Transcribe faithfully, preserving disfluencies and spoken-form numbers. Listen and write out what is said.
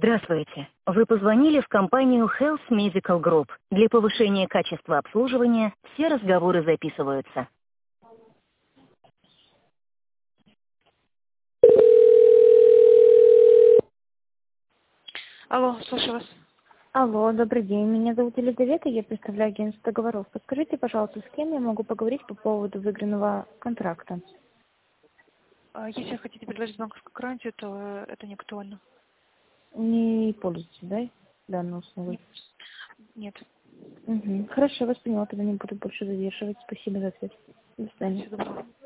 Здравствуйте. Вы позвонили в компанию Health Medical Group. Для повышения качества обслуживания все разговоры записываются. Алло, слушаю вас. Алло, добрый день. Меня зовут Елизавета, я представляю агентство договоров. Подскажите, пожалуйста, с кем я могу поговорить по поводу выигранного контракта? А, Если хотите предложить банковскую гарантию, то э, это не актуально. Не пользуетесь, да, данной услугой? Нет. Угу. Хорошо, вас поняла, тогда не буду больше задерживать. Спасибо за ответ. До свидания. Всего доброго.